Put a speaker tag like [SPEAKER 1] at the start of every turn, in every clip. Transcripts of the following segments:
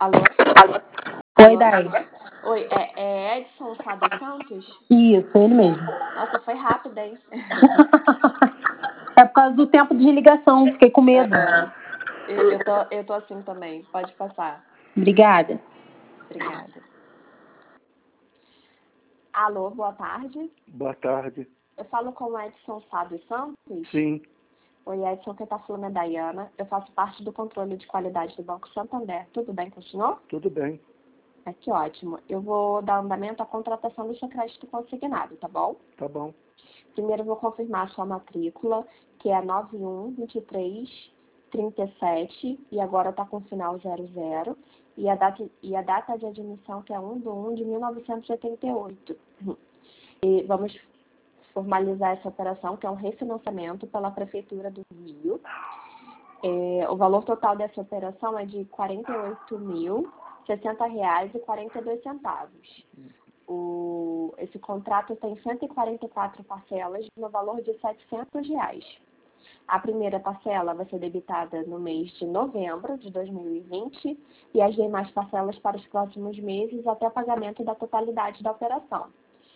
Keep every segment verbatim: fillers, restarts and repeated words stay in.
[SPEAKER 1] Alô?
[SPEAKER 2] Oi,
[SPEAKER 1] Alô?
[SPEAKER 2] Dai.
[SPEAKER 1] Oi, é, é Edson Sá dos Santos?
[SPEAKER 2] Isso, ele mesmo.
[SPEAKER 1] Nossa, foi rápido, hein?
[SPEAKER 2] É por causa do tempo de ligação, fiquei com medo.
[SPEAKER 1] Eu, eu, tô, eu tô assim também, pode passar.
[SPEAKER 2] Obrigada.
[SPEAKER 1] Obrigada. Alô, boa tarde.
[SPEAKER 3] Boa tarde.
[SPEAKER 1] Eu falo com o Edson Sá dos Santos?
[SPEAKER 3] Sim,
[SPEAKER 1] Oi, Edson, quem tá falando é Dayana. Eu faço parte do controle de qualidade do Banco Santander. Tudo bem com o senhor?
[SPEAKER 3] tudo bem.
[SPEAKER 1] É que ótimo. Eu vou dar andamento à contratação do seu crédito consignado, tá bom?
[SPEAKER 3] Tá bom.
[SPEAKER 1] Primeiro eu vou confirmar a sua matrícula, que é nove um dois três trinta e sete, e agora está com final zero zero, e a, data, e a data de admissão, que é um de um de mil novecentos e oitenta e oito. E vamos formalizar essa operação, que é um refinanciamento pela Prefeitura do Rio. É, o valor total dessa operação é de quarenta e oito mil e sessenta reais e quarenta e dois centavos. O, esse contrato tem cento e quarenta e quatro parcelas no valor de setecentos reais. A primeira parcela vai ser debitada no mês de novembro de dois mil e vinte e as demais parcelas para os próximos meses até o pagamento da totalidade da operação.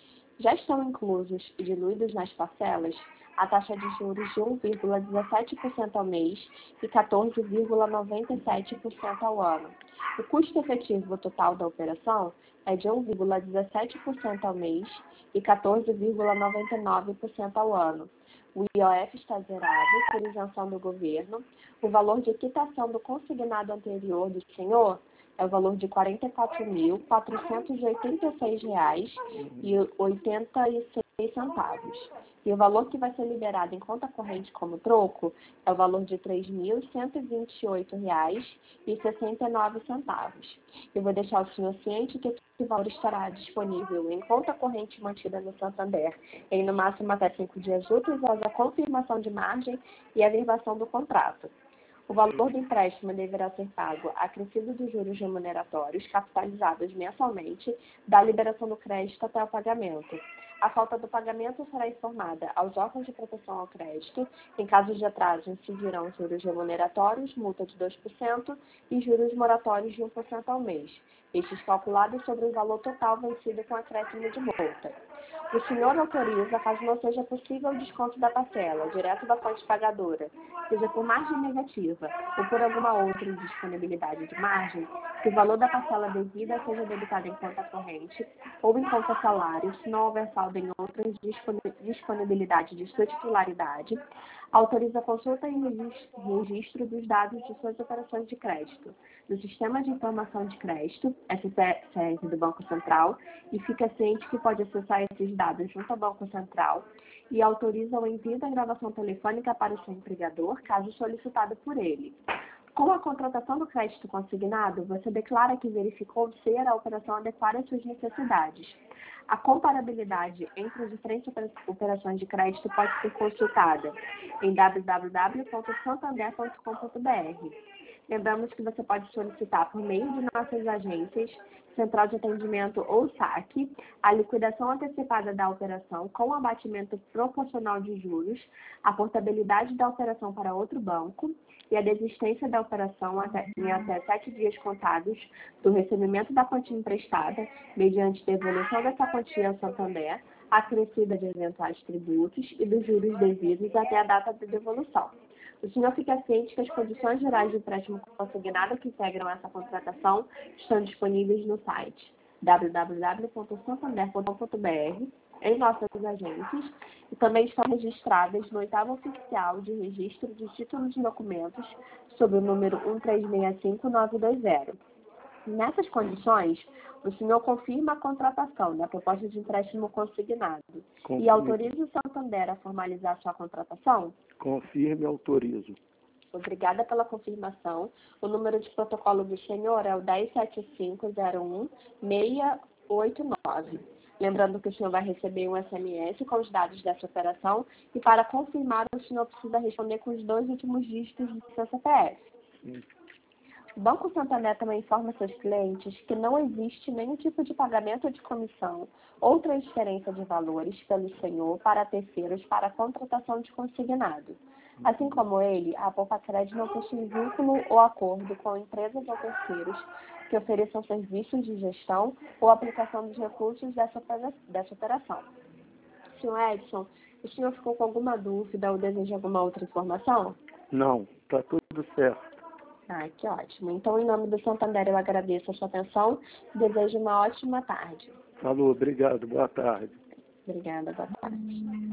[SPEAKER 1] Já estão inclusos e diluídos nas parcelas a taxa de juros de um vírgula dezessete por cento ao mês e quatorze vírgula noventa e sete por cento ao ano. O custo efetivo total da operação é de um vírgula dezessete por cento ao mês e quatorze vírgula noventa e nove por cento ao ano. O I O F está zerado por isenção do governo. O valor de quitação do consignado anterior do senhor é o valor de quarenta e quatro mil quatrocentos e oitenta e seis reais e oitenta e seis centavos. E o valor que vai ser liberado em conta corrente como troco é o valor de três mil cento e vinte e oito reais e sessenta e nove centavos. Eu vou deixar o senhor ciente que esse valor estará disponível em conta corrente mantida no Santander em no máximo até cinco dias úteis após a confirmação de margem e a verbação do contrato. O valor do empréstimo deverá ser pago acrescido dos juros remuneratórios capitalizados mensalmente da liberação do crédito até o pagamento. A falta do pagamento será informada aos órgãos de proteção ao crédito. Em caso de atraso, incidirão juros remuneratórios, multa de dois por cento e juros moratórios de um por cento ao mês, estes calculados sobre o valor total vencido com acréscimo de multa. O senhor autoriza, caso não seja possível o desconto da parcela, direto da fonte pagadora, seja por margem negativa ou por alguma outra indisponibilidade de margem, que o valor da parcela devida seja debitado em conta corrente ou em conta salário, se não houver saldo em outras disponibilidade de sua titularidade, autoriza a consulta e registro dos dados de suas operações de crédito no Sistema de Informação de Crédito, S P C do Banco Central, e fica ciente que pode acessar esses dados junto ao Banco Central e autoriza o envio da gravação telefônica para o seu empregador, caso solicitado por ele. Com a contratação do crédito consignado, você declara que verificou ser a operação adequada às suas necessidades. A comparabilidade entre as diferentes operações de crédito pode ser consultada em w w w ponto santander ponto com ponto b r. Lembramos que você pode solicitar por meio de nossas agências, Central de Atendimento ou S A C, a liquidação antecipada da operação com abatimento proporcional de juros, a portabilidade da operação para outro banco e a desistência da operação até, em até sete dias contados do recebimento da quantia emprestada, mediante devolução dessa quantia ao Santander, acrescida de eventuais tributos e dos juros devidos até a data de devolução. O senhor fica ciente que as condições gerais de empréstimo consignado que integram essa contratação estão disponíveis no site w w w ponto santander ponto com ponto b r, em nossas agências, e também estão registradas no oitavo oficial de registro de títulos e documentos sob o número um três seis cinco nove dois zero. Nessas condições, o senhor confirma a contratação da proposta de empréstimo consignado
[SPEAKER 3] Confirme.
[SPEAKER 1] e autoriza o Santander a formalizar sua contratação?
[SPEAKER 3] Confirme e autorizo.
[SPEAKER 1] Obrigada pela confirmação. O número de protocolo do senhor é o dez sete cinco zero um seis oito nove. Lembrando que o senhor vai receber um S M S com os dados dessa operação e para confirmar, o senhor precisa responder com os dois últimos dígitos do seu C P F.
[SPEAKER 3] Sim.
[SPEAKER 1] O Banco Santander também informa seus clientes que não existe nenhum tipo de pagamento de comissão ou transferência de valores pelo senhor para terceiros para a contratação de consignado. Assim como ele, a Poupa Crédito não possui vínculo ou acordo com empresas ou terceiros que ofereçam serviços de gestão ou aplicação dos recursos dessa, opera- dessa operação. senhor Edson, o senhor ficou com alguma dúvida ou deseja alguma outra informação?
[SPEAKER 3] Não, está tudo certo.
[SPEAKER 1] Ah, que ótimo. Então, em nome do Santander, eu agradeço a sua atenção e desejo uma ótima tarde.
[SPEAKER 3] Falou, obrigado, boa tarde.
[SPEAKER 1] Obrigada, boa tarde.